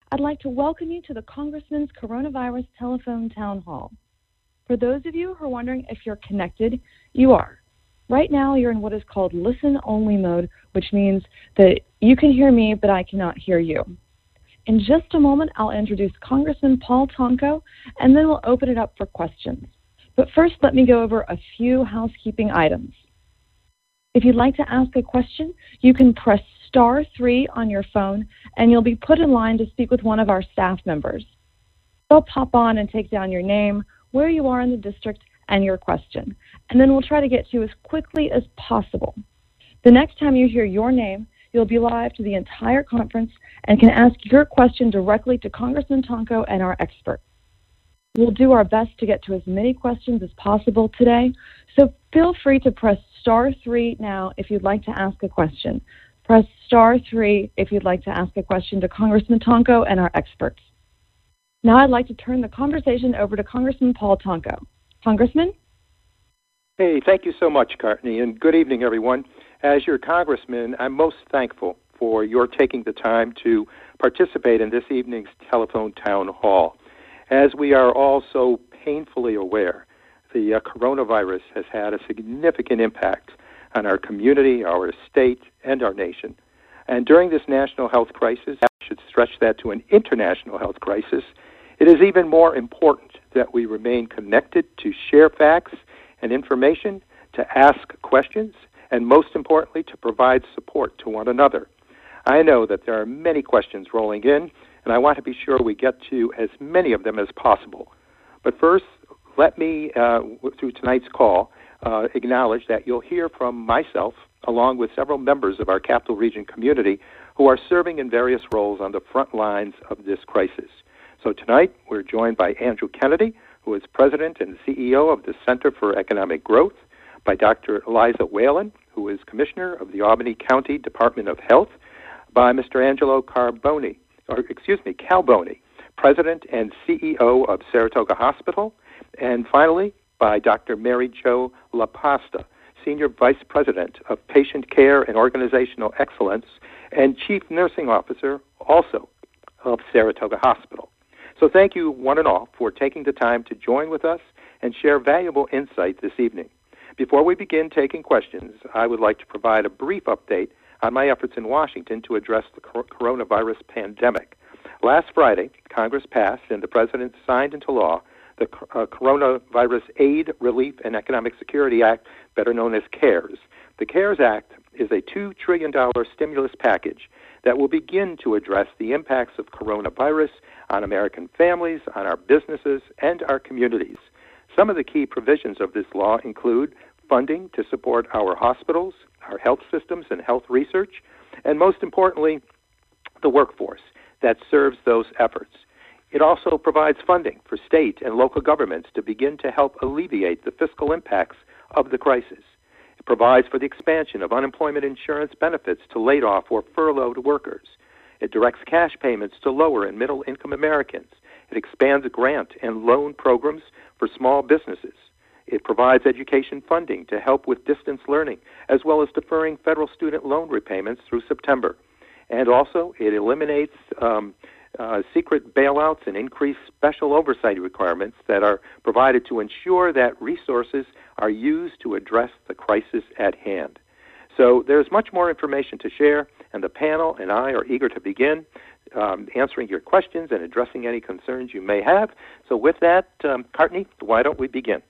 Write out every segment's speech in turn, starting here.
I'd like to welcome you to the Congressman's Coronavirus Telephone Town Hall. For those of you who are wondering if you're connected, you are. Right now, you're in what is called listen-only mode, which means that you can hear me, but I cannot hear you. In just a moment, I'll introduce Congressman Paul Tonko, and then we'll open it up for questions. But first, let me go over a few housekeeping items. If you'd like to ask a question, you can press *3 on your phone, and you'll be put in line to speak with one of our staff members. They'll pop on and take down your name, where you are in the district, and your question, and then we'll try to get to you as quickly as possible. The next time you hear your name, you'll be live to the entire conference and can ask your question directly to Congressman Tonko and our expert. We'll do our best to get to as many questions as possible today, so feel free to press *3 now if you'd like to ask a question. Press *3 if you'd like to ask a question to Congressman Tonko and our experts. Now I'd like to turn the conversation over to Congressman Paul Tonko. Congressman? Hey, thank you so much, Courtney, and good evening, everyone. As your congressman, I'm most thankful for your taking the time to participate in this evening's telephone town hall. As we are all so painfully aware, the coronavirus has had a significant impact on our community, our state, and our nation. And during this national health crisis, I should stretch that to an international health crisis, it is even more important that we remain connected to share facts and information, to ask questions, and most importantly, to provide support to one another. I know that there are many questions rolling in, and I want to be sure we get to as many of them as possible. But first, let me, through tonight's call, acknowledge that you'll hear from myself, along with several members of our Capital Region community who are serving in various roles on the front lines of this crisis. So tonight, we're joined by Andrew Kennedy, who is President and CEO of the Center for Economic Growth, by Dr. Eliza Whalen, who is Commissioner of the Albany County Department of Health, by Mr. Angelo Calboni, President and CEO of Saratoga Hospital, and finally, by Dr. Mary Jo LaPasta, Senior Vice President of Patient Care and Organizational Excellence and Chief Nursing Officer, also of Saratoga Hospital. So thank you, one and all, for taking the time to join with us and share valuable insight this evening. Before we begin taking questions, I would like to provide a brief update on my efforts in Washington to address the coronavirus pandemic. Last Friday, Congress passed and the President signed into law the Coronavirus Aid, Relief, and Economic Security Act, better known as CARES. The CARES Act is a $2 trillion stimulus package that will begin to address the impacts of coronavirus on American families, on our businesses, and our communities. Some of the key provisions of this law include funding to support our hospitals, our health systems, and health research, and most importantly, the workforce that serves those efforts. It also provides funding for state and local governments to begin to help alleviate the fiscal impacts of the crisis. It provides for the expansion of unemployment insurance benefits to laid-off or furloughed workers. It directs cash payments to lower and middle-income Americans. It expands grant and loan programs for small businesses. It provides education funding to help with distance learning, as well as deferring federal student loan repayments through September. And also, it eliminates secret bailouts and increased special oversight requirements that are provided to ensure that resources are used to address the crisis at hand. So there's much more information to share, and the panel and I are eager to begin answering your questions and addressing any concerns you may have. So with that, Courtney, why don't we begin?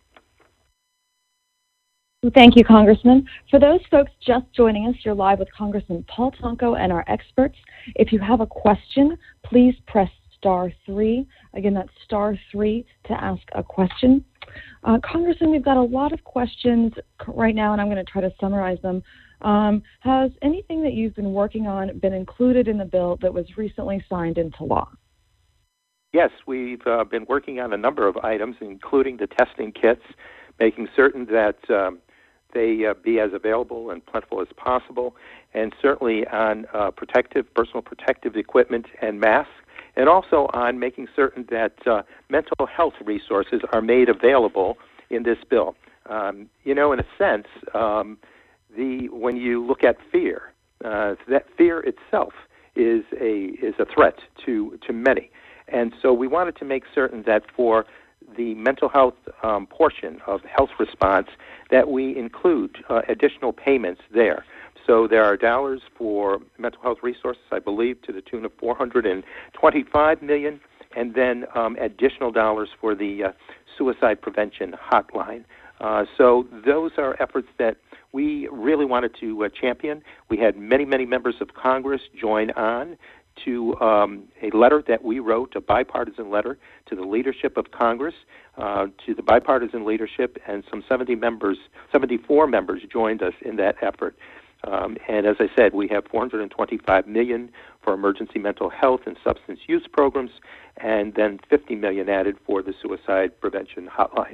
Thank you, Congressman. For those folks just joining us, you're live with Congressman Paul Tonko and our experts. If you have a question, please press *3. Again, that's *3 to ask a question. Congressman, we've got a lot of questions right now, and I'm going to try to summarize them. Has anything that you've been working on been included in the bill that was recently signed into law? Yes, we've been working on a number of items, including the testing kits, making certain that they be as available and plentiful as possible, and certainly on personal protective equipment and masks, and also on making certain that mental health resources are made available in this bill. In a sense, when you look at fear, that fear itself is a threat to many. And so we wanted to make certain that for the mental health portion of health response that we include additional payments there. So there are dollars for mental health resources, I believe, to the tune of $425 million, and then additional dollars for the suicide prevention hotline. So those are efforts that we really wanted to champion. We had many, many members of Congress join on to a letter that we wrote, a bipartisan letter to the leadership of Congress, to the bipartisan leadership, and some 74 members joined us in that effort. And as I said, we have $425 million for emergency mental health and substance use programs, and then $50 million added for the suicide prevention hotline.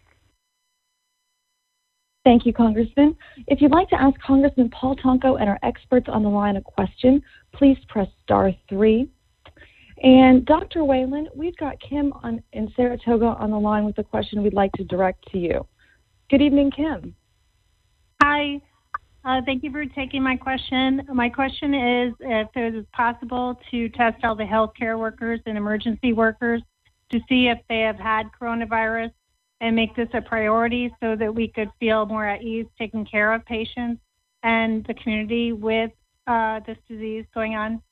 Thank you, Congressman. If you'd like to ask Congressman Paul Tonko and our experts on the line a question, please press *3. And Dr. Whalen, we've got Kim in Saratoga on the line with a question we'd like to direct to you. Good evening, Kim. Hi. Thank you for taking my question. My question is if it is possible to test all the healthcare workers and emergency workers to see if they have had coronavirus and make this a priority so that we could feel more at ease taking care of patients and the community with this disease going on.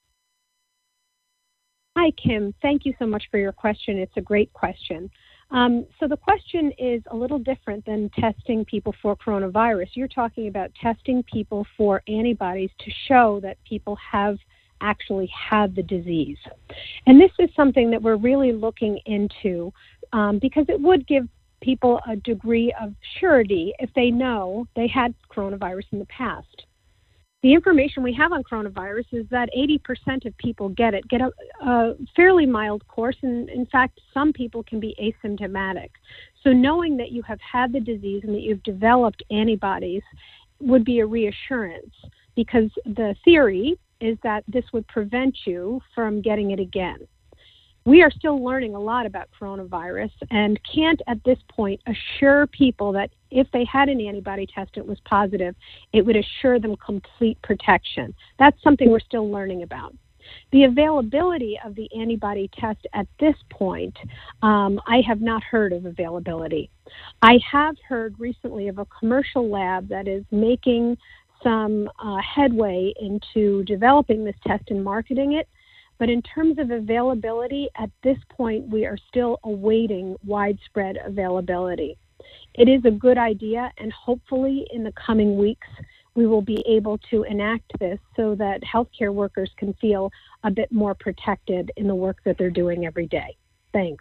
Hi, Kim. Thank you so much for your question. It's a great question. So the question is a little different than testing people for coronavirus. You're talking about testing people for antibodies to show that people have actually had the disease. And this is something that we're really looking into because it would give people a degree of surety if they know they had coronavirus in the past. The information we have on coronavirus is that 80% of people get a fairly mild course, and in fact, some people can be asymptomatic. So knowing that you have had the disease and that you've developed antibodies would be a reassurance, because the theory is that this would prevent you from getting it again. We are still learning a lot about coronavirus and can't at this point assure people that if they had an antibody test and it was positive, it would assure them complete protection. That's something we're still learning about. The availability of the antibody test at this point, I have not heard of availability. I have heard recently of a commercial lab that is making some headway into developing this test and marketing it. But in terms of availability, at this point, we are still awaiting widespread availability. It is a good idea, and hopefully in the coming weeks, we will be able to enact this so that healthcare workers can feel a bit more protected in the work that they're doing every day. Thanks.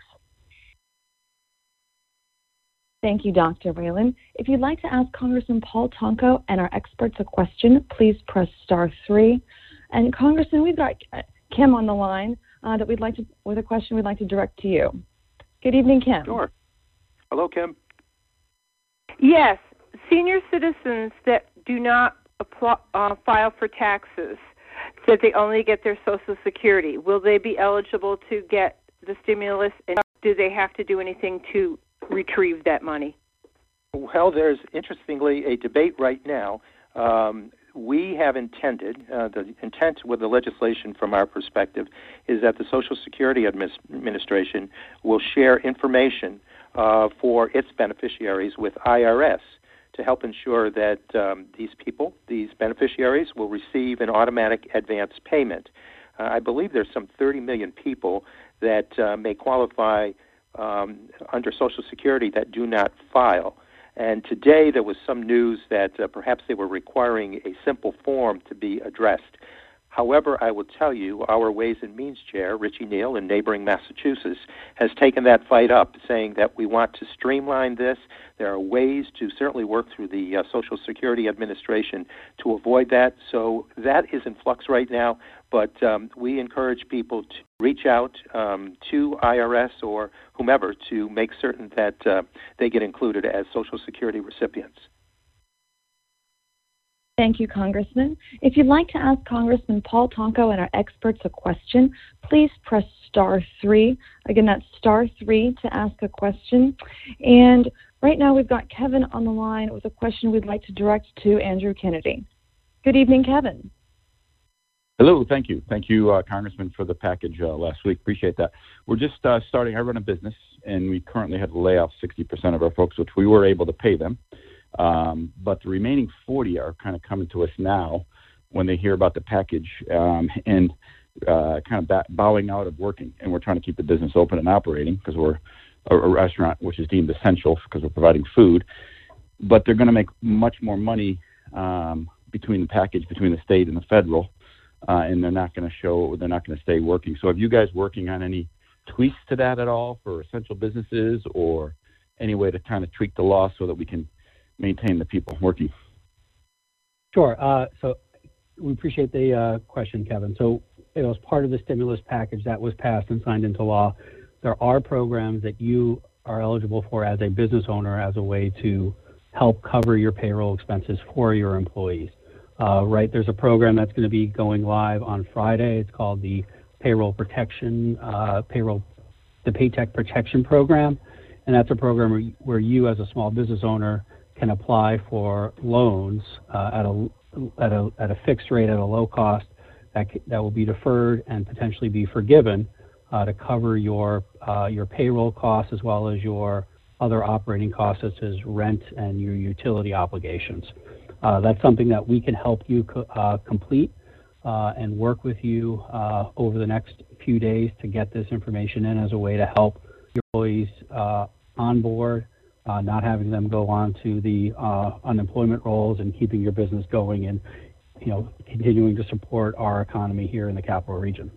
Thank you, Dr. Whalen. If you'd like to ask Congressman Paul Tonko and our experts a question, please press *3. And Congressman, we've got Kim on the line with a question we'd like to direct to you. Good evening, Kim. Sure. Hello, Kim. Yes, senior citizens that do not file for taxes, that they only get their Social Security, will they be eligible to get the stimulus, and do they have to do anything to retrieve that money? Well, there's, interestingly, a debate right now. We have intended, the intent with the legislation from our perspective is that the Social Security Administration will share information for its beneficiaries with IRS to help ensure that these beneficiaries, will receive an automatic advance payment. I believe there's some 30 million people that may qualify under Social Security that do not file. And today there was some news that perhaps they were requiring a simple form to be addressed. However, I will tell you, our Ways and Means Chair, Richie Neal, in neighboring Massachusetts, has taken that fight up, saying that we want to streamline this. There are ways to certainly work through the Social Security Administration to avoid that. So that is in flux right now, but we encourage people to reach out to IRS or whomever to make certain that they get included as Social Security recipients. Thank you, Congressman. If you'd like to ask Congressman Paul Tonko and our experts a question, please press *3. Again, that's *3 to ask a question. And right now we've got Kevin on the line with a question we'd like to direct to Andrew Kennedy. Good evening, Kevin. Hello, thank you. Thank you, Congressman, for the package last week. Appreciate that. We're just starting. I run a business, and we currently had to lay off 60% of our folks, which we were able to pay them. But the remaining 40 are kind of coming to us now when they hear about the package and kind of bowing out of working. And we're trying to keep the business open and operating because we're a restaurant which is deemed essential because we're providing food. But they're going to make much more money between the package, between the state and the federal. And they're not going to stay working. So are you guys working on any tweaks to that at all for essential businesses or any way to kind of tweak the law so that we can maintain the people working? Sure. So we appreciate the question, Kevin. So as part of the stimulus package that was passed and signed into law, there are programs that you are eligible for as a business owner as a way to help cover your payroll expenses for your employees. Right, there's a program that's going to be going live on Friday. It's called the Paycheck Protection Program, and that's a program where you, as a small business owner, can apply for loans at a fixed rate at a low cost that will be deferred and potentially be forgiven to cover your payroll costs as well as your other operating costs such as rent and your utility obligations. That's something that we can help you complete and work with you over the next few days to get this information in as a way to help your employees on board, not having them go on to the unemployment rolls and keeping your business going and continuing to support our economy here in the Capital Region.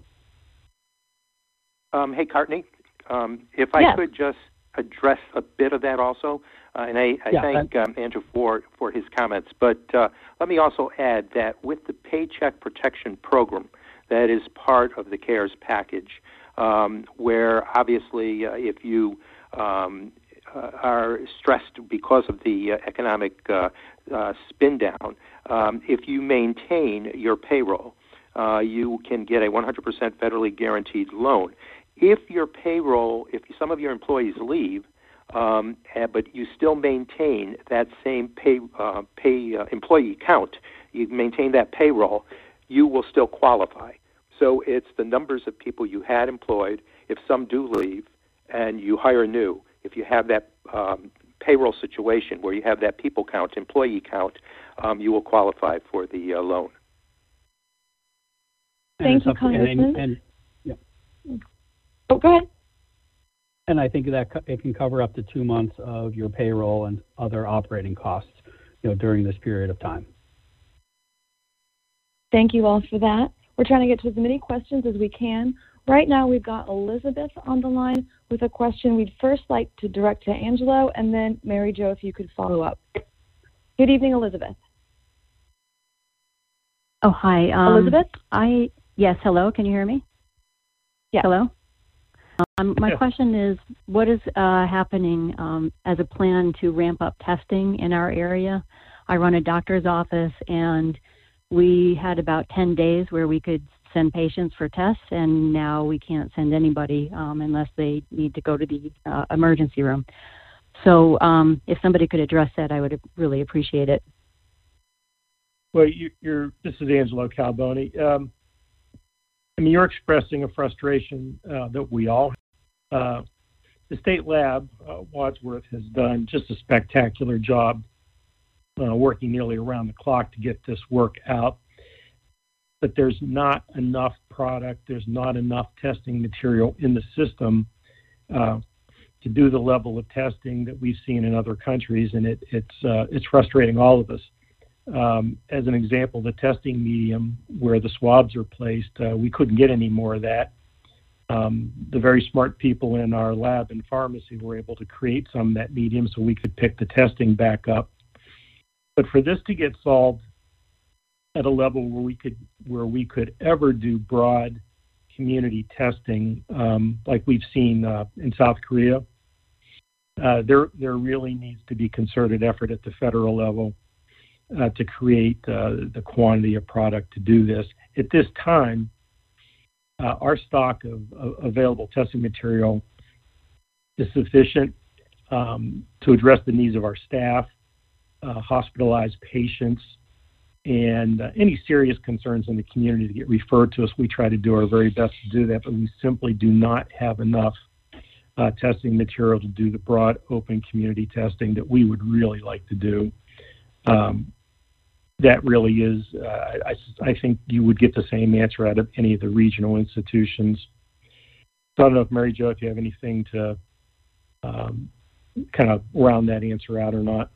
Hey, Courtney, if I could just address a bit of that also. And I thank Andrew for his comments. But let me also add that with the Paycheck Protection Program, that is part of the CARES package, where obviously if you are stressed because of the economic spin down, if you maintain your payroll, you can get a 100% federally guaranteed loan. If your payroll, if some of your employees leave, but you still maintain that same employee count, you maintain that payroll, you will still qualify. So it's the numbers of people you had employed. If some do leave and you hire new, if you have that payroll situation where you have that people count, employee count, you will qualify for the loan. Thank you, Congressman. Oh, go ahead. And I think that it can cover up to 2 months of your payroll and other operating costs, during this period of time. Thank you all for that. We're trying to get to as many questions as we can. Right now, we've got Elizabeth on the line with a question we'd first like to direct to Angelo, and then Mary Jo, if you could follow up. Good evening, Elizabeth. Oh, hi. Elizabeth? Yes, hello. Can you hear me? Yeah. Hello? My question is, what is happening as a plan to ramp up testing in our area? I run a doctor's office, and we had about 10 days where we could send patients for tests, and now we can't send anybody unless they need to go to the emergency room. So if somebody could address that, I would really appreciate it. Well, this is Angelo Calboni. You're expressing a frustration that we all have. The state lab, Wadsworth, has done just a spectacular job working nearly around the clock to get this work out. But there's not enough product, there's not enough testing material in the system to do the level of testing that we've seen in other countries, and it's frustrating all of us. As an example, the testing medium where the swabs are placed, we couldn't get any more of that. The very smart people in our lab and pharmacy were able to create some of that medium so we could pick the testing back up. But for this to get solved at a level where we could ever do broad community testing, like we've seen in South Korea, there really needs to be concerted effort at the federal level to create the quantity of product to do this. At this time, our stock of available testing material is sufficient to address the needs of our staff, hospitalized patients, And any serious concerns in the community to get referred to us, we try to do our very best to do that, but we simply do not have enough testing material to do the broad, open community testing that we would really like to do. That really is, I think you would get the same answer out of any of the regional institutions. So I don't know if Mary Jo, if you have anything to kind of round that answer out or not.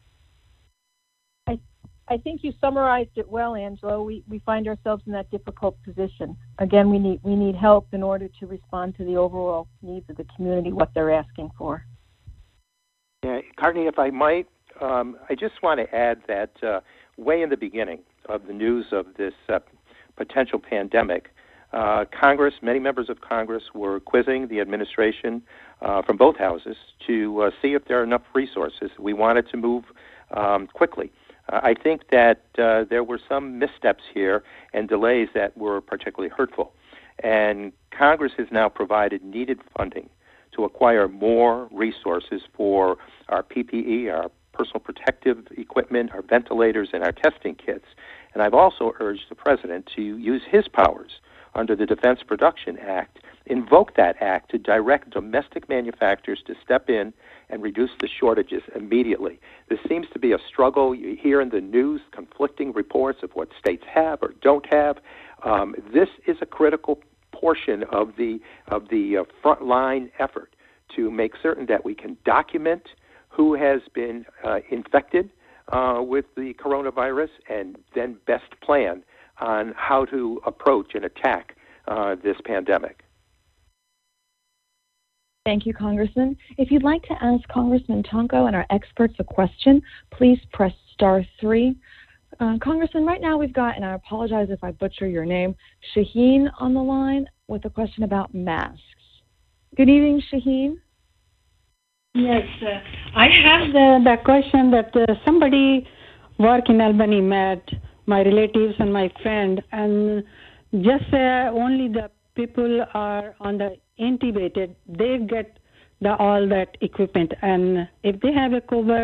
I think you summarized it well, Angelo. We find ourselves in that difficult position. Again, we need help in order to respond to the overall needs of the community, what they're asking for. Yeah, Courtney, if I might, I just want to add that way in the beginning of the news of this potential pandemic, Congress, many members of Congress were quizzing the administration from both houses to see if there are enough resources. We wanted to move quickly. I think that there were some missteps here and delays that were particularly hurtful. And Congress has now provided needed funding to acquire more resources for our PPE, our personal protective equipment, our ventilators, and our testing kits. And I've also urged the President to use his powers under the Defense Production Act, invoke that act to direct domestic manufacturers to step in and reduce the shortages immediately. This seems to be a struggle. You hear in the news conflicting reports of what states have or don't have. This is a critical portion of the frontline effort to make certain that we can document who has been infected with the coronavirus and then best plan on how to approach and attack this pandemic. Thank you, Congressman. If you'd like to ask Congressman Tonko and our experts a question, please press *3. Congressman, right now we've got, and I apologize if I butcher your name, Shaheen on the line with a question about masks. Good evening, Shaheen. Yes, I have the question that somebody work in Albany met my relatives and my friend, and just only the people are on the intubated, they get all that equipment, and if they have a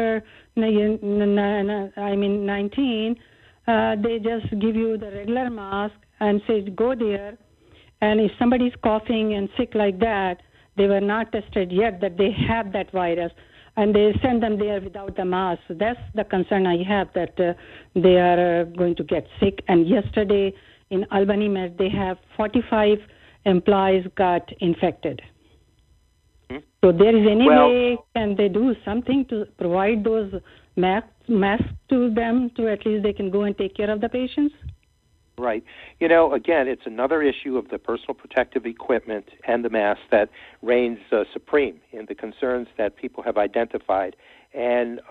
COVID-19, they just give you the regular mask and say go there, and if somebody's coughing and sick like that, they were not tested yet that they have that virus, and they send them there without the mask. So that's the concern I have, that they are going to get sick. And yesterday in Albany, Met, they have 45 employees got infected. Mm-hmm. So there is any way, can they do something to provide those masks to them, to at least they can go and take care of the patients? Right. You know, again, it's another issue of the personal protective equipment and the masks that reigns supreme in the concerns that people have identified. And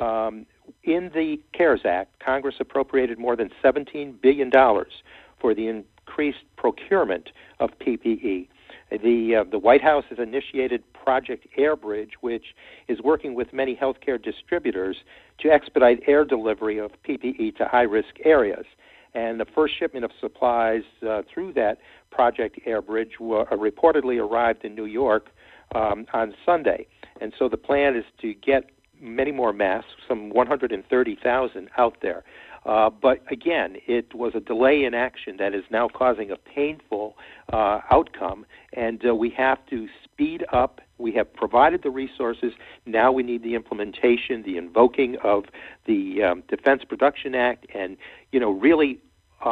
in the CARES Act, Congress appropriated more than $17 billion for the increased procurement of PPE. The White House has initiated Project Airbridge, which is working with many healthcare distributors to expedite air delivery of PPE to high-risk areas. And the first shipment of supplies through that Project Airbridge reportedly arrived in New York on Sunday. And so the plan is to get many more masks, some 130,000 out there. But again, it was a delay in action that is now causing a painful outcome, and we have to speed up. We have provided the resources. Now we need the implementation, the invoking of the Defense Production Act, and really,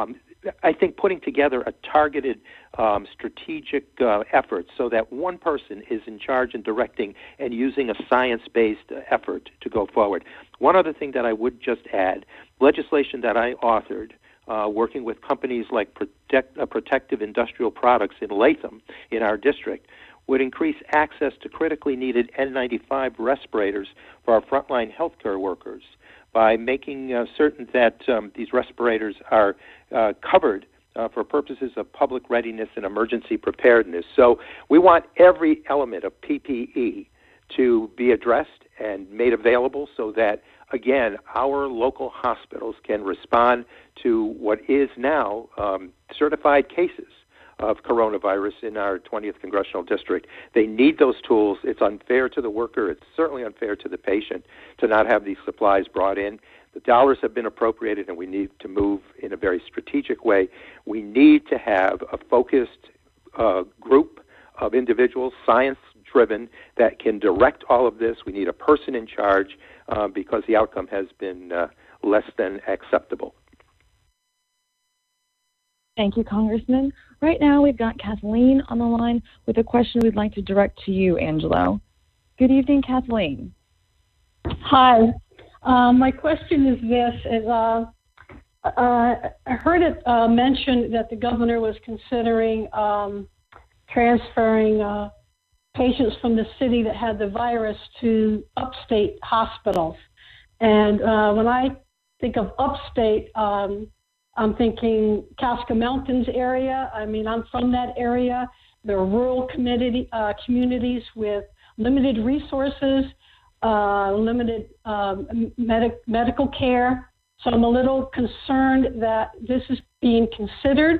I think putting together a targeted strategic effort so that one person is in charge and directing and using a science-based effort to go forward. One other thing that I would just add, legislation that I authored working with companies like Protective Industrial Products in Latham in our district would increase access to critically needed N95 respirators for our frontline healthcare workers by making certain that these respirators are covered for purposes of public readiness and emergency preparedness. So we want every element of PPE to be addressed and made available so that, again, our local hospitals can respond to what is now certified cases of coronavirus in our 20th Congressional District. They need those tools. It's unfair to the worker. It's certainly unfair to the patient to not have these supplies brought in. The dollars have been appropriated, and we need to move in a very strategic way. We need to have a focused group of individuals, science-driven, that can direct all of this. We need a person in charge because the outcome has been less than acceptable. Thank you, Congressman. Right now, we've got Kathleen on the line with a question we'd like to direct to you, Angelo. Good evening, Kathleen. Hi. My question is this. I heard it mentioned that the governor was considering transferring patients from the city that had the virus to upstate hospitals. And when I think of upstate, I'm thinking Casca Mountains area. I mean, I'm from that area. There are rural communities with limited resources, limited medical care. So I'm a little concerned that this is being considered.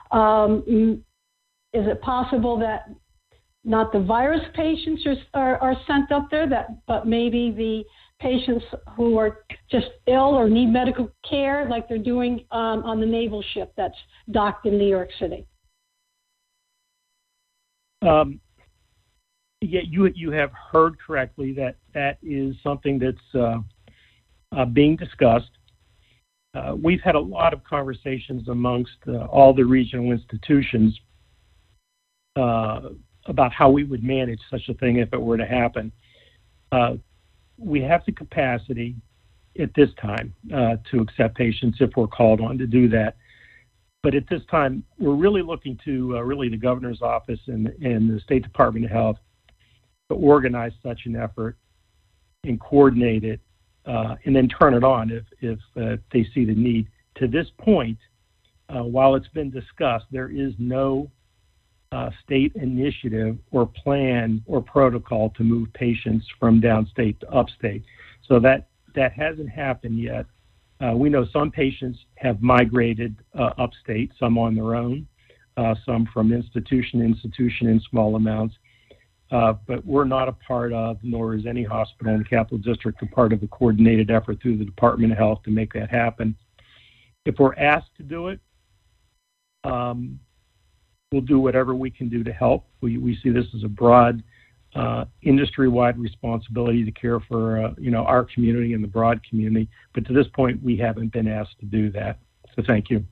Is it possible that not the virus patients are sent up there, but maybe the patients who are just ill or need medical care, like they're doing on the naval ship that's docked in New York City? Yeah, you have heard correctly that is something that's being discussed. We've had a lot of conversations amongst all the regional institutions about how we would manage such a thing if it were to happen. We have the capacity at this time to accept patients if we're called on to do that. But at this time, we're really looking to really the governor's office and the State Department of Health to organize such an effort and coordinate it and then turn it on if they see the need. To this point, while it's been discussed, there is no state initiative or plan or protocol to move patients from downstate to upstate. So that hasn't happened yet. We know some patients have migrated upstate, some on their own, some from institution in small amounts. But we're not a part of, nor is any hospital in the Capital District a part of the coordinated effort through the Department of Health to make that happen. If we're asked to do it, we'll do whatever we can do to help. We see this as a broad, industry-wide responsibility to care for our community and the broad community. But to this point, we haven't been asked to do that. So thank you.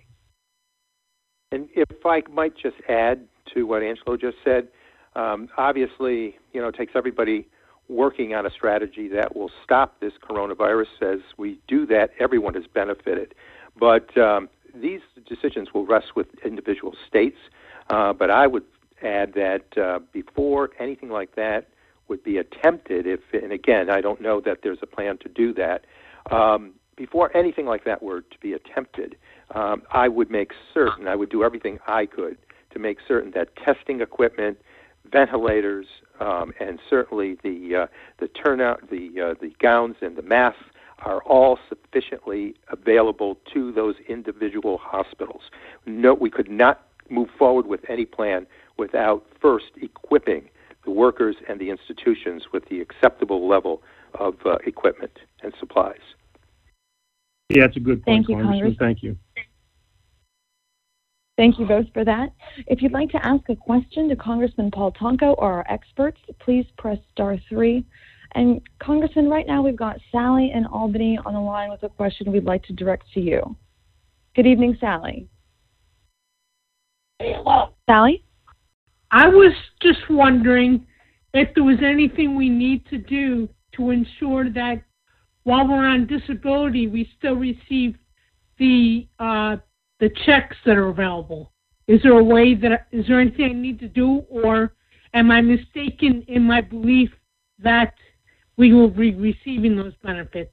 And if I might just add to what Angelo just said, obviously, it takes everybody working on a strategy that will stop this coronavirus. As we do that, everyone is benefited. But these decisions will rest with individual states. But I would add that before anything like that would be attempted, and again, I don't know that there's a plan to do that, before anything like that were to be attempted, I would do everything I could to make certain that testing equipment, ventilators, and certainly the turnout, the gowns and the masks are all sufficiently available to those individual hospitals. No, we could not move forward with any plan without first equipping the workers and the institutions with the acceptable level of equipment and supplies. Yeah, that's a good point, Thank you, Congressman. Thank you. Thank you both for that. If you'd like to ask a question to Congressman Paul Tonko or our experts, please press *3. And Congressman, right now we've got Sally in Albany on the line with a question we'd like to direct to you. Good evening, Sally. Hello. Sally? I was just wondering if there was anything we need to do to ensure that while we're on disability, we still receive the checks that are available. Is there anything I need to do, or am I mistaken in my belief that we will be receiving those benefits?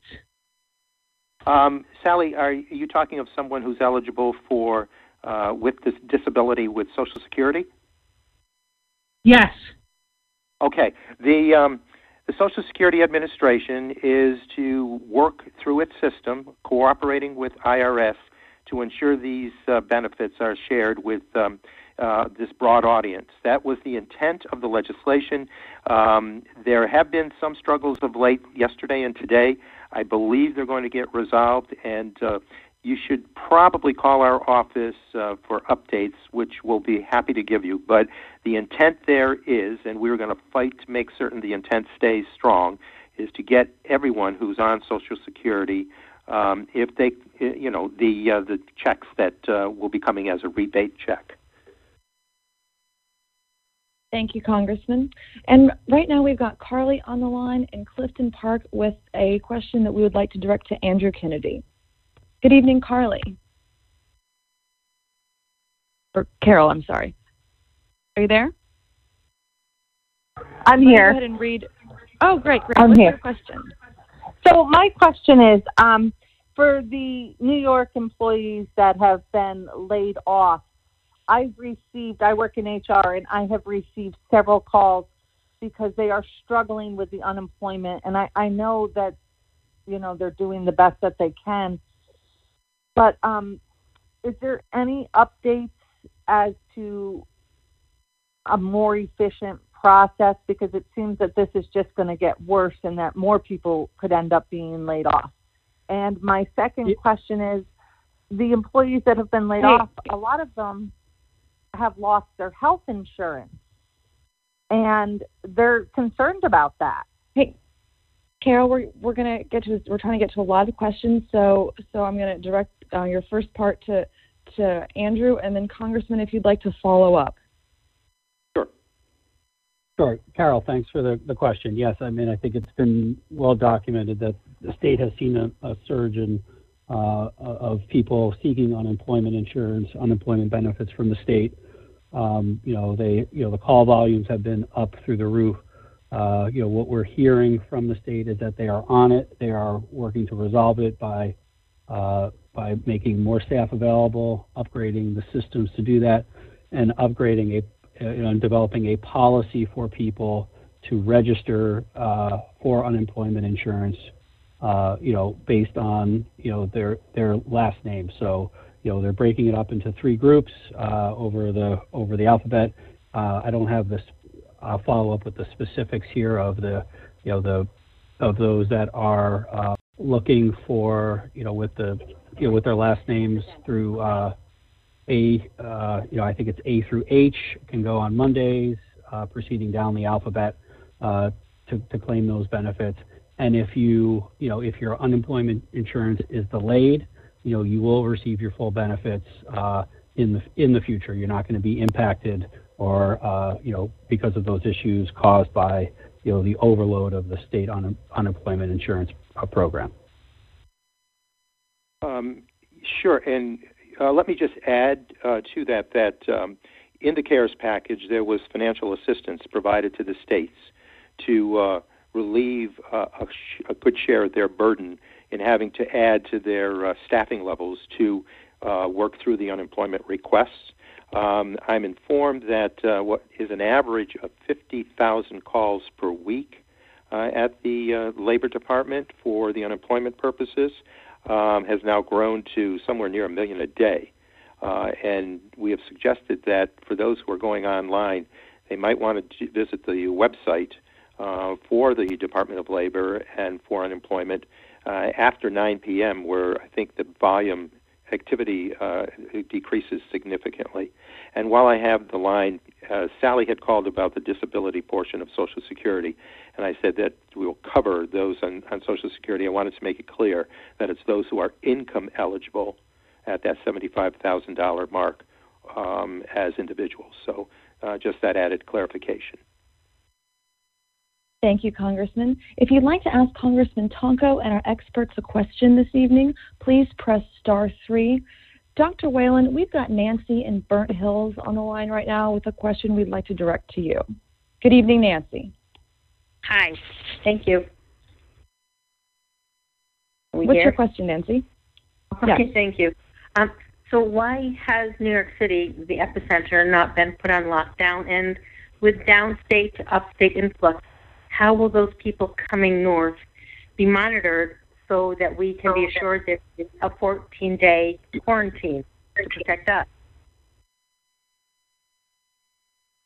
Sally, are you talking of someone who's eligible for with this disability with Social Security? Yes. Okay. The Social Security Administration is to work through its system, cooperating with IRS, to ensure these benefits are shared with this broad audience. That was the intent of the legislation. There have been some struggles of late, yesterday and today. I believe they're going to get resolved, and you should probably call our office for updates, which we'll be happy to give you. But the intent there is, and we're going to fight to make certain the intent stays strong, is to get everyone who's on Social Security, if they, the checks that will be coming as a rebate check. Thank you, Congressman. And right now we've got Carly on the line in Clifton Park with a question that we would like to direct to Andrew Kennedy. Good evening, Carly. Or Carol, I'm sorry. Are you there? I'm here. Go ahead and read. Oh, great. I'm What's here. your question? So my question is, for the New York employees that have been laid off, I work in HR, and I have received several calls because they are struggling with the unemployment. And I know that, they're doing the best that they can. But is there any updates as to a more efficient process? Because it seems that this is just going to get worse and that more people could end up being laid off. And my second question is, the employees that have been laid off, a lot of them have lost their health insurance, and they're concerned about that. Hey, Carol, we're trying to get to a lot of questions, so I'm going to direct your first part to Andrew, and then Congressman, if you'd like to follow up. Sure. Carol, thanks for the question. Yes, I think it's been well documented that the state has seen a surge in of people seeking unemployment insurance, unemployment benefits from the state. The call volumes have been up through the roof. What we're hearing from the state is that they are on it. They are working to resolve it by making more staff available, upgrading the systems to do that, and upgrading and developing a policy for people to register for unemployment insurance, based on their last name. So they're breaking it up into 3 groups over the alphabet. I don't have this. I'll follow up with the specifics here of of those that are looking for with their last names through I think it's A through H, can go on Mondays, proceeding down the alphabet to claim those benefits. And if if your unemployment insurance is delayed, you will receive your full benefits in the future. You're not going to be impacted or because of those issues caused by the overload of the state unemployment insurance program. Sure, and let me just add to that in the CARES package there was financial assistance provided to the states to relieve a good share of their burden in having to add to their staffing levels to work through the unemployment requests. I'm informed that what is an average of 50,000 calls per week at the Labor Department for the unemployment purposes has now grown to somewhere near 1 million a day. And we have suggested that for those who are going online, they might want to visit the website for the Department of Labor and for unemployment after 9 p.m., where I think the volume activity decreases significantly. And while I have the line, Sally had called about the disability portion of Social Security, and I said that we will cover those on Social Security. I wanted to make it clear that it's those who are income eligible at that $75,000 mark as individuals. So just that added clarification. Thank you, Congressman. If you'd like to ask Congressman Tonko and our experts a question this evening, please press *3. Dr. Whalen, we've got Nancy in Burnt Hills on the line right now with a question we'd like to direct to you. Good evening, Nancy. Hi. Thank you. What's your question, Nancy? Okay, Yes. thank you. So why has New York City, the epicenter, not been put on lockdown? And with downstate to upstate influx, how will those people coming north be monitored so that we can be assured that it's a 14-day quarantine to protect us?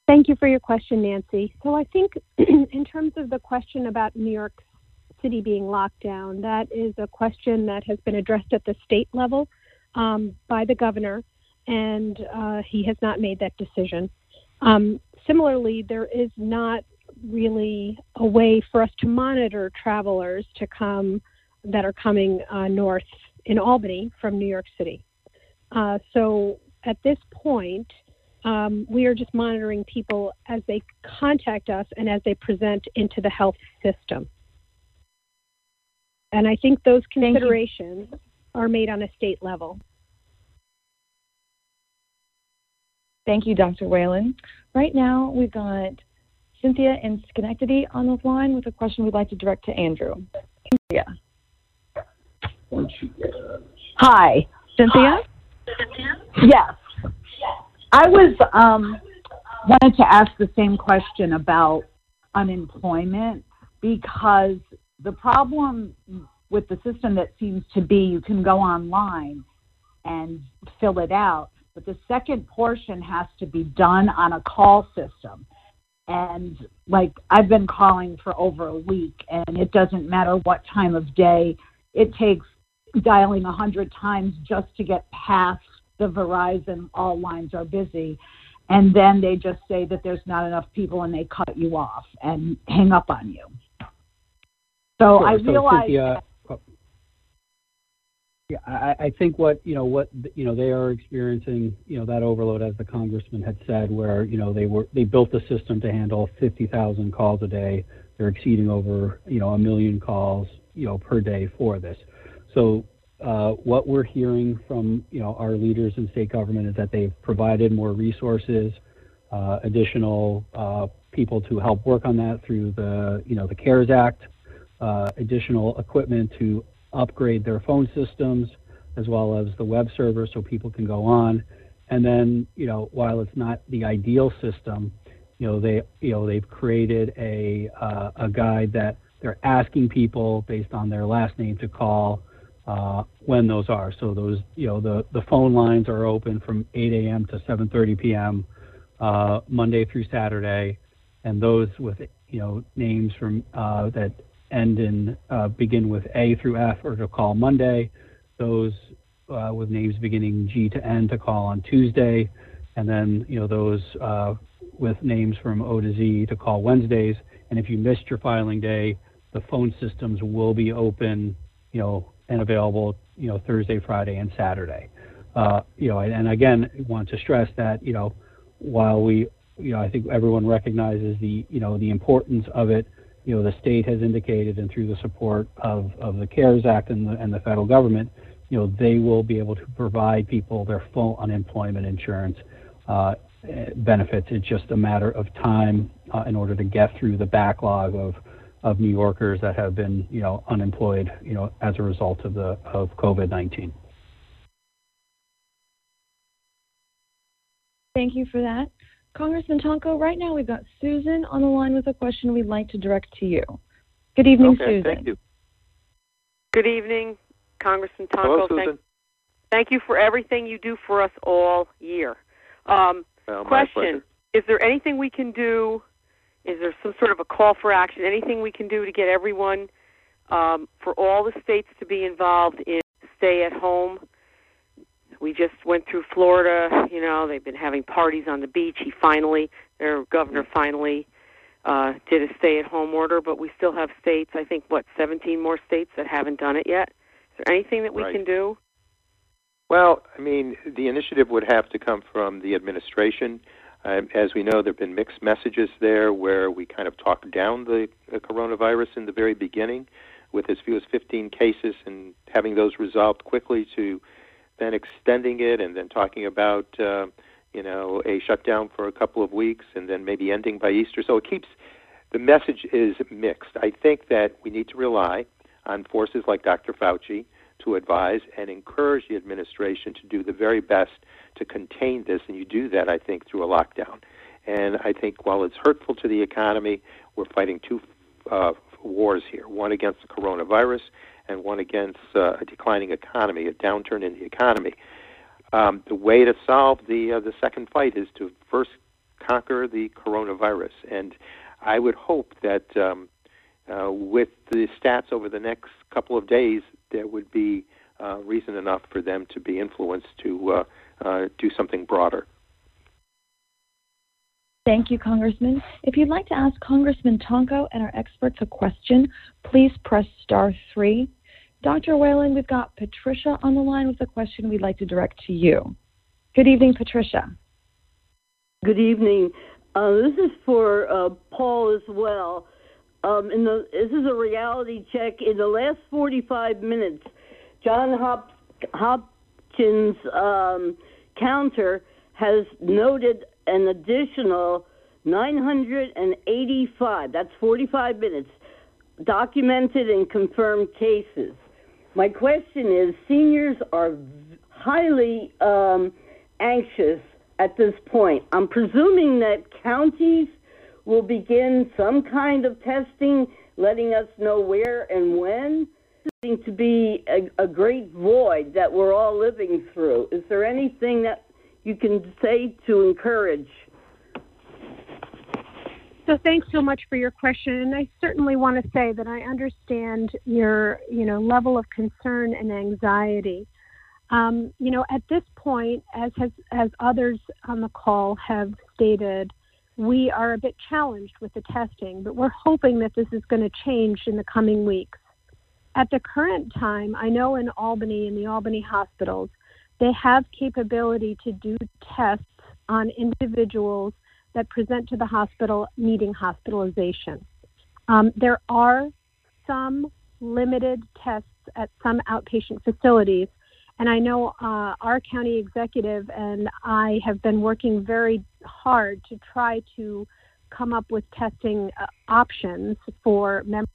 Thank you for your question, Nancy. So I think in terms of the question about New York City being locked down, that is a question that has been addressed at the state level by the governor, and he has not made that decision. Similarly, there is not really a way for us to monitor travelers to come that are coming north in Albany from New York City. So at this point, we are just monitoring people as they contact us and as they present into the health system. And I think those considerations are made on a state level. Thank you, Dr. Whalen. Right now, we've got Cynthia in Schenectady on the line with a question we'd like to direct to Andrew. Cynthia. Hi. Cynthia? Yes. I was wanted to ask the same question about unemployment, because the problem with the system that seems to be you can go online and fill it out, but the second portion has to be done on a call system. And like I've been calling for over a week, and it doesn't matter what time of day, it takes dialing 100 times just to get past the Verizon all lines are busy, and then they just say that there's not enough people and they cut you off and hang up on you. So sure. I realize Cynthia, I think what they are experiencing, that overload, as the congressman had said, where they built the system to handle 50,000 calls a day. They're exceeding over 1 million calls per day for this. So what we're hearing from our leaders in state government is that they've provided more resources, additional people to help work on that through the CARES Act, additional equipment to upgrade their phone systems, as well as the web server so people can go on. And then, while it's not the ideal system, they've created a guide that they're asking people based on their last name to call when those are. So those, the phone lines are open from 8 a.m. to 7:30 p.m. Monday through Saturday, and those with names from that end in begin with A through F are to call Monday. Those with names beginning G to N to call on Tuesday, and then those with names from O to Z to call Wednesdays. And if you missed your filing day, the phone systems will be open, and available, Thursday, Friday, and Saturday. And again, I want to stress that, while we, I think everyone recognizes the importance of it, the state has indicated, and through the support of the CARES Act and the federal government, they will be able to provide people their full unemployment insurance benefits. It's just a matter of time in order to get through the backlog of New Yorkers that have been, unemployed, as a result of COVID-19. Thank you for that. Congressman Tonko, right now we've got Susan on the line with a question we'd like to direct to you. Good evening, okay, Susan. Thank you. Good evening, Congressman Tonko. Hello, Susan. Thank you for everything you do for us all year. Question, is there anything we can do? Is there some sort of a call for action, anything we can do to get everyone, for all the states to be involved in stay at home? We just went through Florida, they've been having parties on the beach. Their governor finally did a stay at home order, but we still have states, I think, 17 more states that haven't done it yet. Is there anything that we can do? Well, the initiative would have to come from the administration. As we know, there have been mixed messages there where we kind of talked down the coronavirus in the very beginning with as few as 15 cases and having those resolved quickly, to then extending it and then talking about, a shutdown for a couple of weeks and then maybe ending by Easter. So the message is mixed. I think that we need to rely on forces like Dr. Fauci to advise and encourage the administration to do the very best to contain this, and you do that, I think, through a lockdown. And I think while it's hurtful to the economy, we're fighting two wars here, one against the coronavirus and one against a declining economy, a downturn in the economy. The way to solve the second fight is to first conquer the coronavirus. And I would hope that with the stats over the next couple of days, there would be reason enough for them to be influenced to do something broader. Thank you, Congressman. If you'd like to ask Congressman Tonko and our experts a question, please press *3. Dr. Whalen, we've got Patricia on the line with a question we'd like to direct to you. Good evening, Patricia. Good evening. This is for Paul as well. This is a reality check. In the last 45 minutes, John Hopkins counter has noted an additional 985, that's 45 minutes, documented and confirmed cases. My question is, seniors are highly anxious at this point. I'm presuming that counties will begin some kind of testing, letting us know where and when. It seems to be a great void that we're all living through. Is there anything that you can say to encourage? So thanks so much for your question, and I certainly want to say that I understand your, level of concern and anxiety. At this point, as others on the call have stated, we are a bit challenged with the testing, but we're hoping that this is going to change in the coming weeks. At the current time, I know in Albany, in the Albany hospitals, they have capability to do tests on individuals that present to the hospital needing hospitalization. There are some limited tests at some outpatient facilities, and I know our county executive and I have been working very hard to try to come up with testing options for members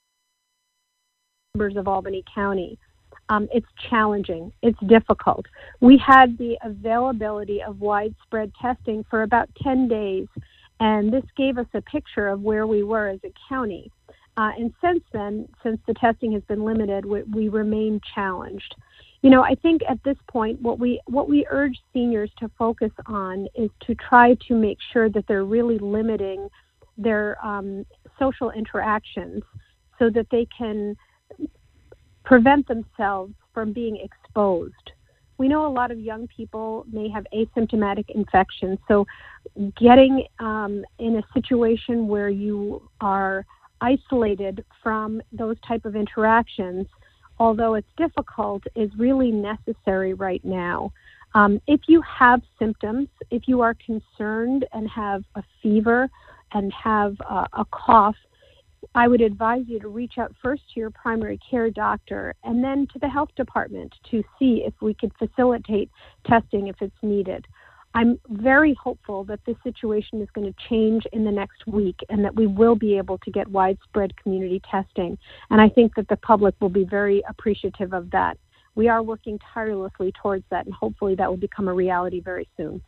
of Albany County. It's challenging. It's difficult. We had the availability of widespread testing for about 10 days, and this gave us a picture of where we were as a county. And since then, since the testing has been limited, we remain challenged. I think at this point, what we urge seniors to focus on is to try to make sure that they're really limiting their social interactions so that they can prevent themselves from being exposed. We know a lot of young people may have asymptomatic infections, so getting in a situation where you are isolated from those type of interactions, although it's difficult, is really necessary right now. If you have symptoms, if you are concerned and have a fever and have a cough, I would advise you to reach out first to your primary care doctor and then to the health department to see if we could facilitate testing if it's needed. I'm very hopeful that this situation is going to change in the next week and that we will be able to get widespread community testing. And I think that the public will be very appreciative of that. We are working tirelessly towards that, and hopefully that will become a reality very soon.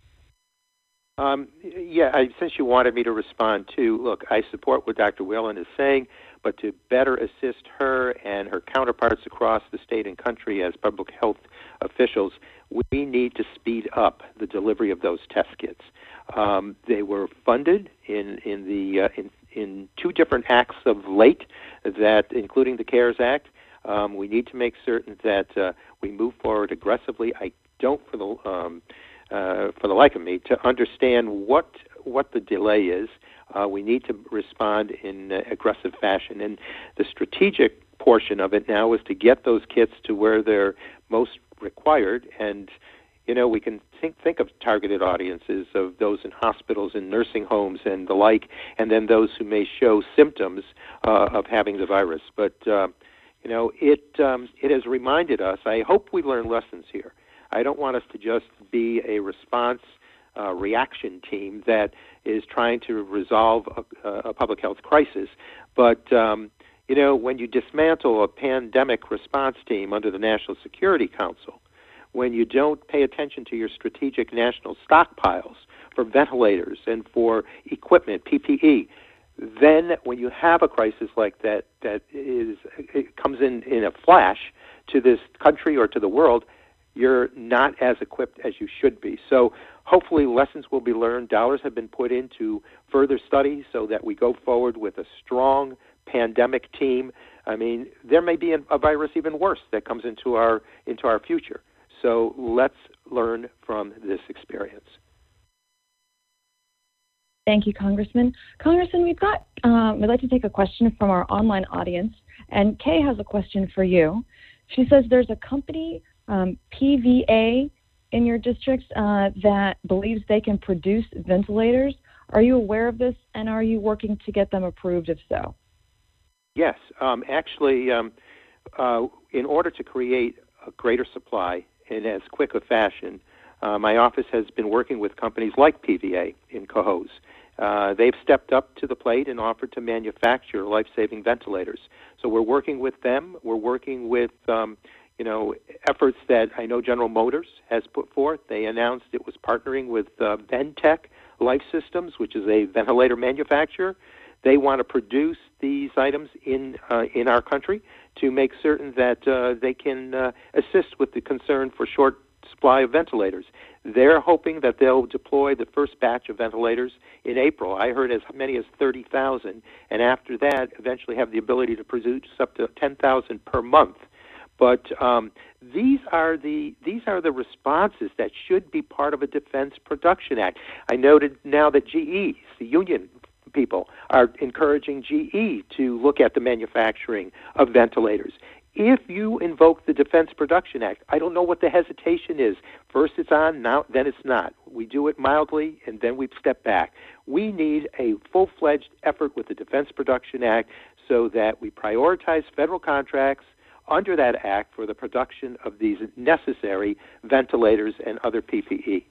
Since you wanted me to respond too, look, I support what Dr. Whalen is saying, but to better assist her and her counterparts across the state and country as public health officials, we need to speed up the delivery of those test kits. They were funded in two different acts of late, that including the CARES Act. We need to make certain that we move forward aggressively. I don't, for the life of me, to understand what the delay is. We need to respond in aggressive fashion, and the strategic portion of it now is to get those kits to where they're most required. And we can think of targeted audiences of those in hospitals and nursing homes and the like, and then those who may show symptoms of having the virus. But it has reminded us. I hope we learn lessons here. I don't want us to just be a response reaction team that is trying to resolve a public health crisis. But, when you dismantle a pandemic response team under the National Security Council, when you don't pay attention to your strategic national stockpiles for ventilators and for equipment, PPE, then when you have a crisis like that, it comes in a flash to this country or to the world, you're not as equipped as you should be. So hopefully lessons will be learned. Dollars have been put into further studies so that we go forward with a strong pandemic team. I mean, there may be a virus even worse that comes into our future. So let's learn from this experience. Thank you, Congressman. Congressman, we'd like to take a question from our online audience, and Kay has a question for you. She says there's a company, PVA, in your district that believes they can produce ventilators. Are you aware of this, and are you working to get them approved if so? Yes. Actually, in order to create a greater supply in as quick a fashion, my office has been working with companies like PVA in Cohoes. They've stepped up to the plate and offered to manufacture life-saving ventilators. So we're working with them. We're working with, efforts that I know General Motors has put forth. They announced it was partnering with Ventec Life Systems, which is a ventilator manufacturer. They want to produce these items in our country to make certain that they can assist with the concern for short supply of ventilators. They're hoping that they'll deploy the first batch of ventilators in April. I heard as many as 30,000, and after that, eventually have the ability to produce up to 10,000 per month. But these are the responses that should be part of a Defense Production Act. I noted now that GE, the union people, are encouraging GE to look at the manufacturing of ventilators. If you invoke the Defense Production Act, I don't know what the hesitation is. First it's on, now then it's not. We do it mildly, and then we step back. We need a full-fledged effort with the Defense Production Act so that we prioritize federal contracts under that act for the production of these necessary ventilators and other PPE.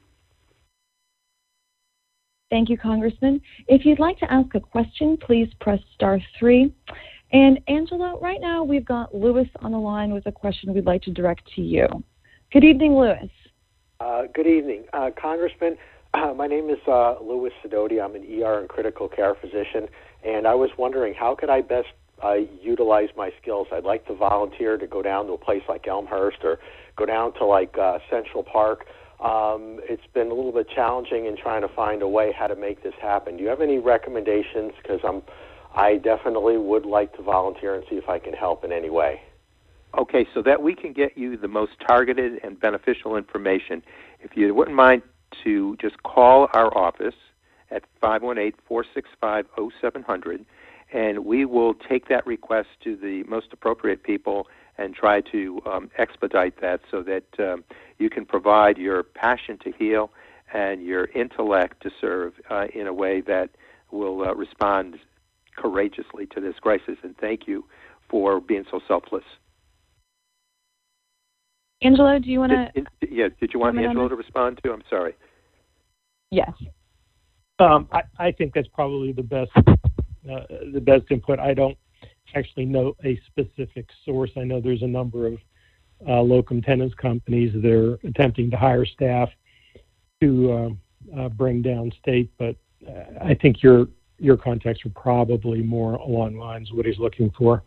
Thank you, Congressman. If you'd like to ask a question, please press *3. And Angela, right now we've got Lewis on the line with a question we'd like to direct to you. Good evening, Lewis. Good evening. Congressman, my name is Louis Sidoti. I'm an ER and critical care physician, and I was wondering how could I best utilize my skills? I'd like to volunteer to go down to a place like Elmhurst or go down to like Central Park. It's been a little bit challenging in trying to find a way how to make this happen. Do you have any recommendations? Because I definitely would like to volunteer and see if I can help in any way. Okay, so that we can get you the most targeted and beneficial information, if you wouldn't mind to just call our office at 518-465-0700, and we will take that request to the most appropriate people and try to expedite that so that you can provide your passion to heal and your intellect to serve in a way that will respond courageously to this crisis. And thank you for being so selfless. Angela, do you want to... Did you want Angela to respond to? I'm sorry. Yes. I think that's probably the best input. I don't actually know a specific source. I know there's a number of locum tenens companies that are attempting to hire staff to bring down state, but I think your contacts are probably more along the lines of what he's looking for.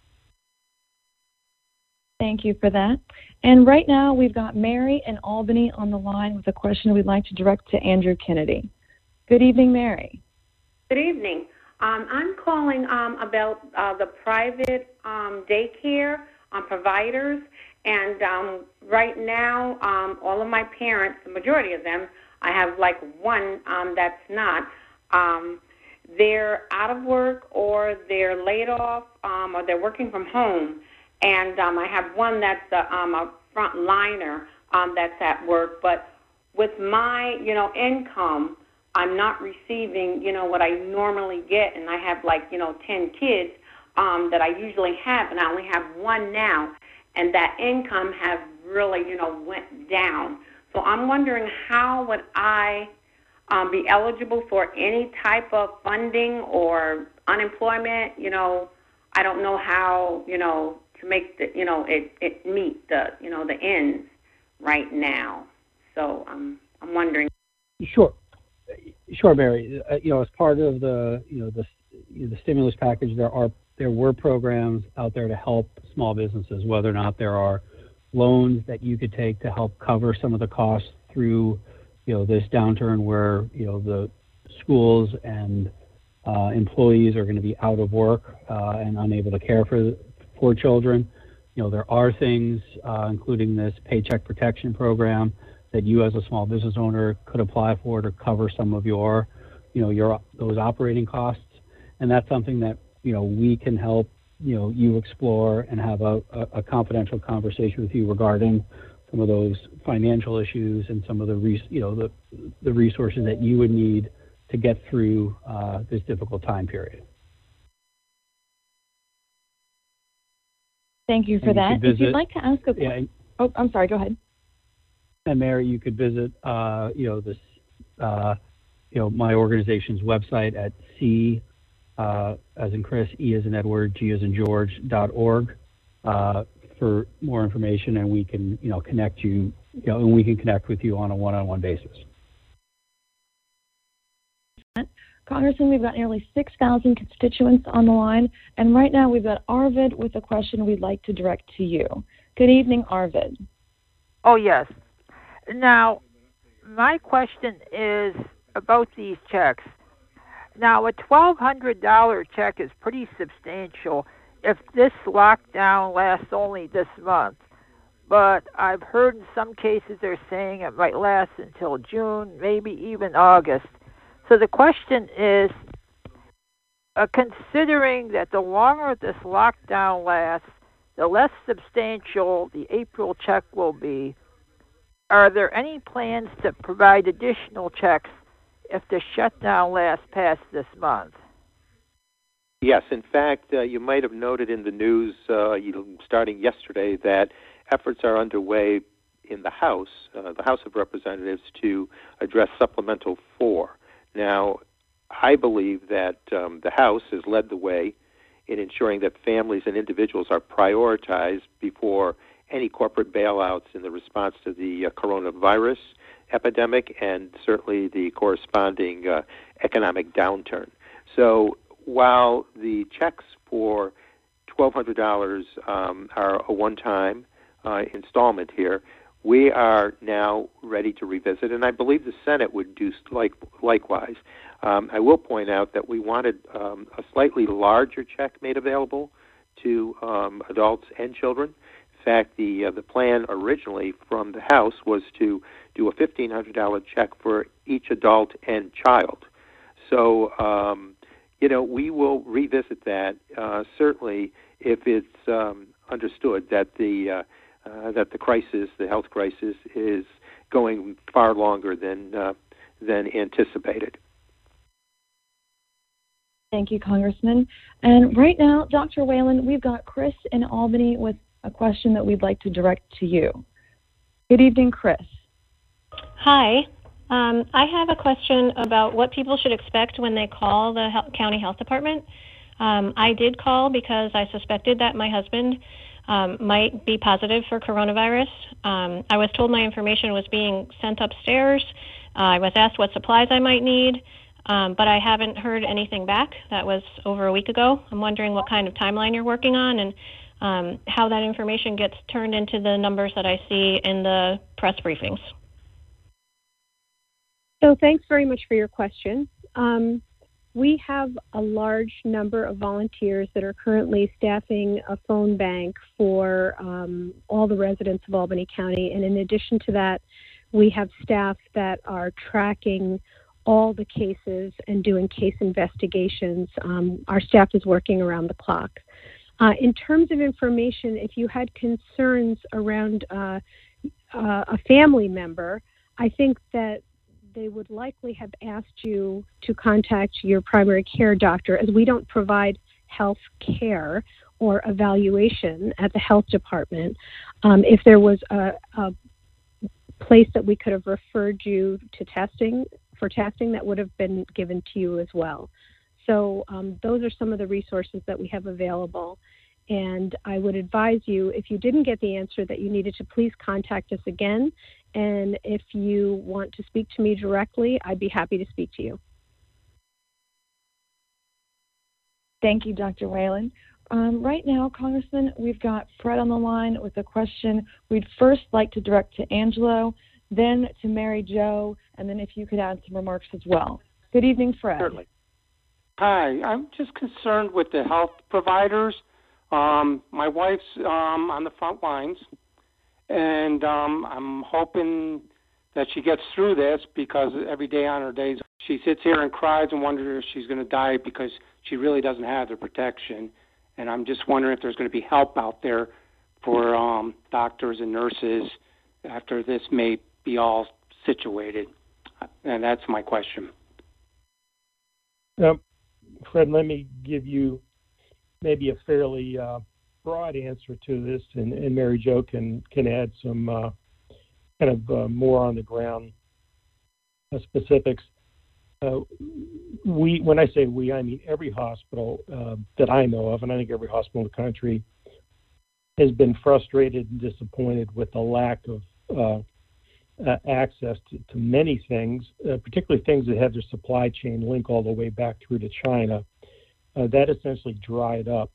Thank you for that. And right now we've got Mary in Albany on the line with a question we'd like to direct to Andrew Kennedy. Good evening, Mary. Good evening. I'm calling about the private daycare providers, and right now all of my parents, the majority of them, I have like one that's not, they're out of work or they're laid off or they're working from home, and I have one that's a front liner that's at work, but with my income, I'm not receiving, what I normally get, and I have 10 kids that I usually have, and I only have one now, and that income has really, went down. So I'm wondering how would I be eligible for any type of funding or unemployment? I don't know how, to make the, it meet the, the ends right now. So I'm wondering. Sure, Mary. As part of the stimulus package, there were programs out there to help small businesses, whether or not there are loans that you could take to help cover some of the costs through, this downturn where, the schools and employees are going to be out of work and unable to care for children. There are things, including this Paycheck Protection Program, that you as a small business owner could apply for to cover some of your those operating costs. And that's something that, we can help, you explore and have a confidential conversation with you regarding some of those financial issues and some of the resources that you would need to get through this difficult time period. Thank you for that. If you'd like to ask a question, I'm sorry. Go ahead. And Mary, you could visit, my organization's website at C as in Chris, E as in Edward, G as in George.org for more information, and we can, connect you, and we can connect with you on a one-on-one basis. Congressman, we've got nearly 6,000 constituents on the line, and right now we've got Arvid with a question we'd like to direct to you. Good evening, Arvid. Oh, yes. Now, my question is about these checks. Now, a $1,200 check is pretty substantial if this lockdown lasts only this month. But I've heard in some cases they're saying it might last until June, maybe even August. So the question is, considering that the longer this lockdown lasts, the less substantial the April check will be, are there any plans to provide additional checks if the shutdown lasts past this month? Yes, in fact, you might have noted in the news starting yesterday that efforts are underway in the House of Representatives, to address Supplemental 4. Now, I believe that the House has led the way in ensuring that families and individuals are prioritized before any corporate bailouts in the response to the coronavirus epidemic and certainly the corresponding economic downturn. So while the checks for $1,200 are a one-time installment here, we are now ready to revisit, and I believe the Senate would do likewise. I will point out that we wanted a slightly larger check made available to adults and children. In fact, the plan originally from the House was to do a $1,500 check for each adult and child. So, we will revisit that certainly if it's understood that the crisis, the health crisis, is going far longer than anticipated. Thank you, Congressman. And right now, Dr. Whalen, we've got Chris in Albany with a question that we'd like to direct to you. Good evening, Chris. Hi. I have a question about what people should expect when they call the county health department. I did call because I suspected that my husband might be positive for coronavirus. I was told my information was being sent upstairs. I was asked what supplies I might need, but I haven't heard anything back. That was over a week ago. I'm wondering what kind of timeline you're working on and how that information gets turned into the numbers that I see in the press briefings. So thanks very much for your question. We have a large number of volunteers that are currently staffing a phone bank for all the residents of Albany County. And in addition to that, we have staff that are tracking all the cases and doing case investigations. Our staff is working around the clock. In terms of information, if you had concerns around a family member, I think that they would likely have asked you to contact your primary care doctor, as we don't provide health care or evaluation at the health department. If there was a place that we could have referred you to testing, that would have been given to you as well. So those are some of the resources that we have available. And I would advise you, if you didn't get the answer that you needed, to please contact us again. And if you want to speak to me directly, I'd be happy to speak to you. Thank you, Dr. Whalen. Right now, Congressman, we've got Fred on the line with a question we'd first like to direct to Angelo, then to Mary Jo, and then if you could add some remarks as well. Good evening, Fred. Certainly. Hi, I'm just concerned with the health providers. My wife's on the front lines, and I'm hoping that she gets through this, because every day on her days she sits here and cries and wonders if she's going to die because she really doesn't have the protection. And I'm just wondering if there's going to be help out there for doctors and nurses after this may be all situated. And that's my question. Fred, let me give you maybe a fairly broad answer to this, and Mary Jo can add some more on the ground specifics. When I say we, I mean every hospital that I know of, and I think every hospital in the country, has been frustrated and disappointed with the lack of access to many things, particularly things that have their supply chain link all the way back through to China. That essentially dried up.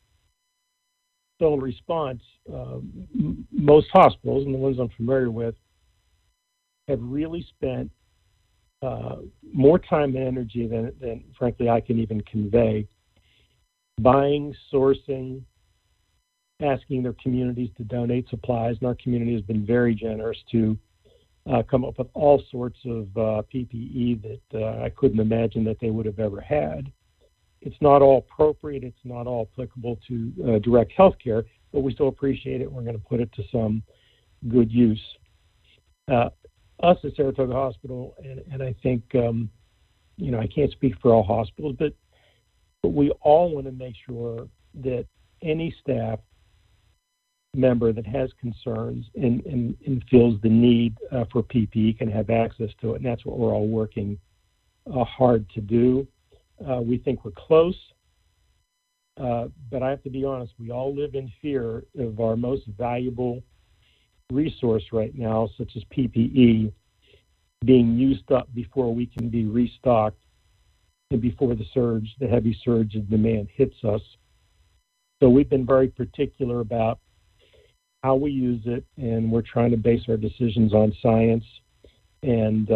So in response, most hospitals, and the ones I'm familiar with, have really spent more time and energy than frankly I can even convey, buying, sourcing, asking their communities to donate supplies, and our community has been very generous to come up with all sorts of PPE that I couldn't imagine that they would have ever had. It's not all appropriate, it's not all applicable to direct health care, but we still appreciate it. We're going to put it to some good use. Us at Saratoga Hospital, and I think, I can't speak for all hospitals, but we all want to make sure that any staff member that has concerns and feels the need for PPE can have access to it, and that's what we're all working hard to do. We think we're close, but I have to be honest, we all live in fear of our most valuable resource right now, such as PPE, being used up before we can be restocked and before the heavy surge of demand hits us. So we've been very particular about how we use it, and we're trying to base our decisions on science, and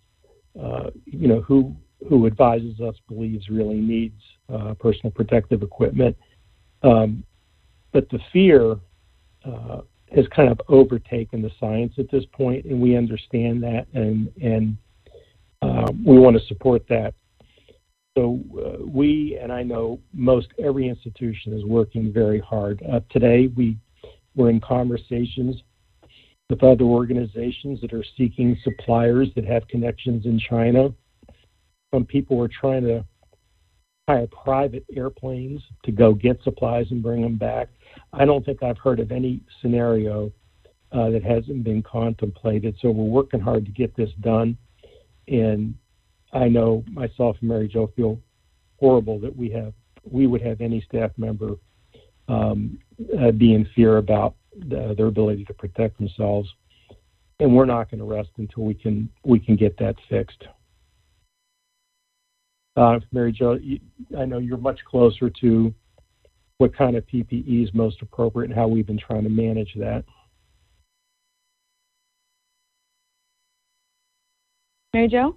who advises us believes really needs personal protective equipment. But the fear has kind of overtaken the science at this point, and we understand that, and we want to support that. So we, and I know most every institution, is working very hard. Today we're in conversations with other organizations that are seeking suppliers that have connections in China. Some people are trying to hire private airplanes to go get supplies and bring them back. I don't think I've heard of any scenario that hasn't been contemplated. So we're working hard to get this done. And I know myself and Mary Jo feel horrible that we would have any staff member be in fear about their ability to protect themselves. And we're not going to rest until we can get that fixed. Mary Jo, I know you're much closer to what kind of PPE is most appropriate and how we've been trying to manage that. Mary Jo?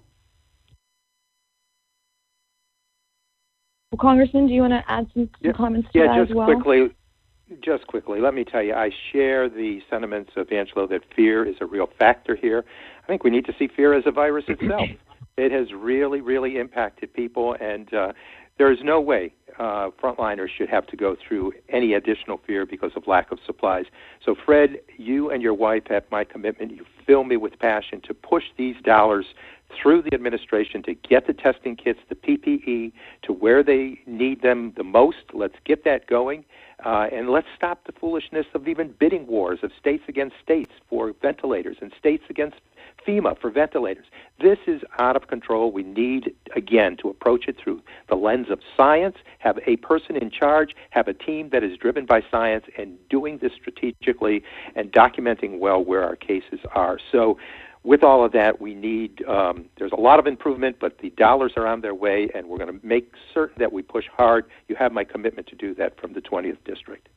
Well, Congressman, do you want to add some comments to that as well? Just quickly, let me tell you, I share the sentiments of Angelo that fear is a real factor here. I think we need to see fear as a virus itself. It has really, really impacted people, and there is no way frontliners should have to go through any additional fear because of lack of supplies. So, Fred, you and your wife have my commitment. You fill me with passion to push these dollars through the administration to get the testing kits, the PPE, to where they need them the most. Let's get that going, and let's stop the foolishness of even bidding wars of states against states for ventilators and states against FEMA for ventilators. This is out of control. We need, again, to approach it through the lens of science, have a person in charge, have a team that is driven by science, and doing this strategically and documenting well where our cases are. So with all of that, we need, there's a lot of improvement, but the dollars are on their way, and we're going to make certain that we push hard. You have my commitment to do that from the 20th District.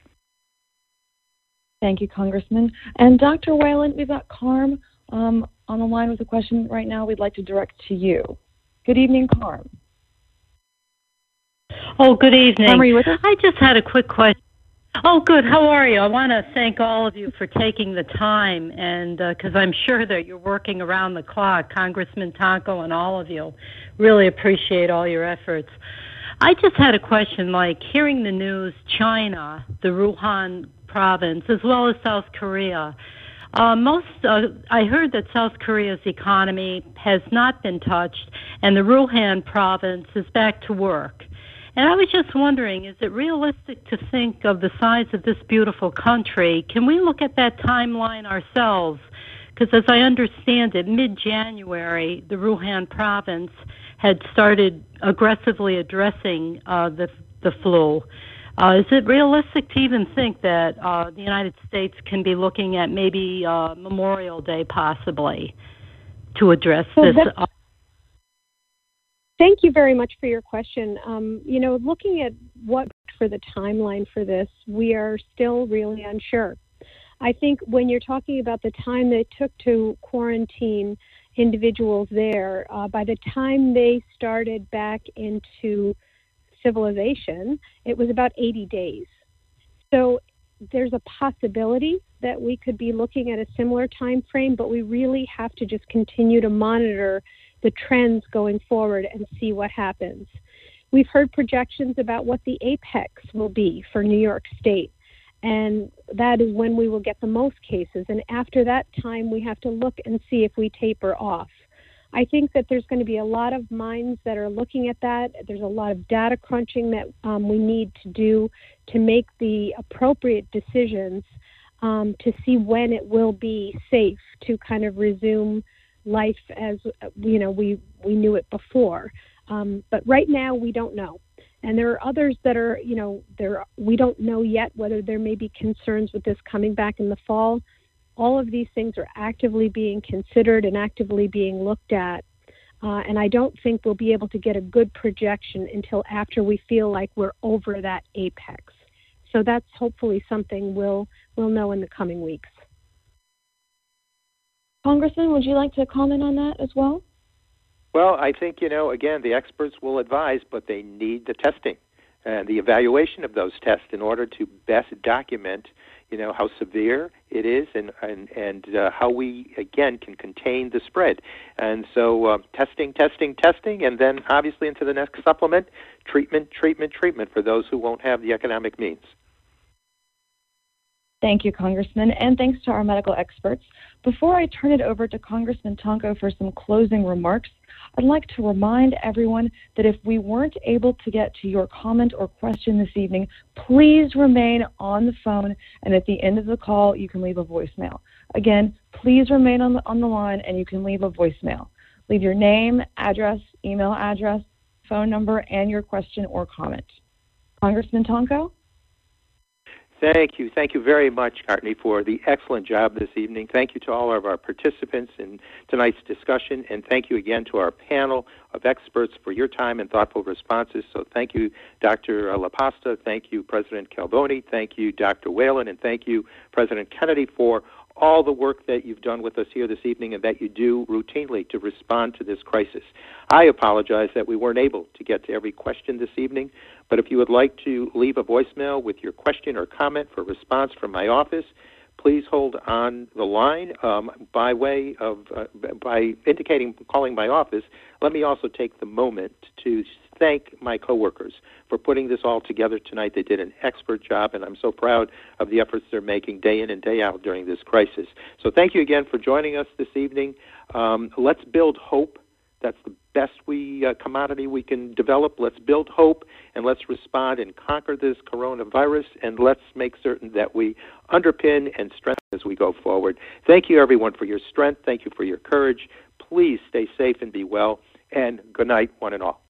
Thank you, Congressman. And Dr. Whalen, we've got Carm on the line with a question right now we'd like to direct to you. Good evening, Carm. Oh, good evening. Carm, are you with us? I just had a quick question. Oh, good. How are you? I want to thank all of you for taking the time, and because I'm sure that you're working around the clock, Congressman Tonko and all of you. Really appreciate all your efforts. I just had a question, like hearing the news, China, the Wuhan province, as well as South Korea. I heard that South Korea's economy has not been touched, and the Wuhan province is back to work. And I was just wondering, is it realistic to think of the size of this beautiful country? Can we look at that timeline ourselves? Because as I understand it, mid-January, the Wuhan province had started aggressively addressing the flu. Is it realistic to even think that the United States can be looking at maybe Memorial Day possibly to address this? Thank you very much for your question. Looking at what for the timeline for this, we are still really unsure. I think when you're talking about the time they took to quarantine individuals there, by the time they started back into civilization, it was about 80 days. So there's a possibility that we could be looking at a similar time frame, but we really have to just continue to monitor the trends going forward and see what happens. We've heard projections about what the apex will be for New York State, and that is when we will get the most cases. And after that time, we have to look and see if we taper off. I think that there's going to be a lot of minds that are looking at that. There's a lot of data crunching that we need to do to make the appropriate decisions to see when it will be safe to kind of resume life as we knew it before. But right now we don't know. And there are others that are, we don't know yet whether there may be concerns with this coming back in the fall. All of these things are actively being considered and actively being looked at. And I don't think we'll be able to get a good projection until after we feel like we're over that apex. So that's hopefully something we'll know in the coming weeks. Congressman, would you like to comment on that as well? Well, I think, again, the experts will advise, but they need the testing and the evaluation of those tests in order to best document, how severe it is and how we, again, can contain the spread. And so testing, and then obviously into the next supplement, treatment for those who won't have the economic means. Thank you, Congressman, and thanks to our medical experts. Before I turn it over to Congressman Tonko for some closing remarks, I'd like to remind everyone that if we weren't able to get to your comment or question this evening, please remain on the phone, and at the end of the call, you can leave a voicemail. Again, please remain on the line, and you can leave a voicemail. Leave your name, address, email address, phone number, and your question or comment. Congressman Tonko? Thank you very much, Courtney, for the excellent job this evening. Thank you to all of our participants in tonight's discussion, and thank you again to our panel of experts for your time and thoughtful responses. So thank you, Dr. LaPasta. Thank you, President Calboni. Thank you, Dr. Whalen, and thank you, President Kennedy, for all the work that you've done with us here this evening and that you do routinely to respond to this crisis. I apologize that we weren't able to get to every question this evening, but if you would like to leave a voicemail with your question or comment for response from my office, please hold on the line by indicating calling my office. Let me also take the moment to thank my coworkers for putting this all together tonight. They did an expert job, and I'm so proud of the efforts they're making day in and day out during this crisis. So thank you again for joining us this evening. Let's build hope. That's the best commodity we can develop. Let's build hope, and let's respond and conquer this coronavirus, and let's make certain that we underpin and strengthen as we go forward. Thank you, everyone, for your strength. Thank you for your courage. Please stay safe and be well, and good night, one and all.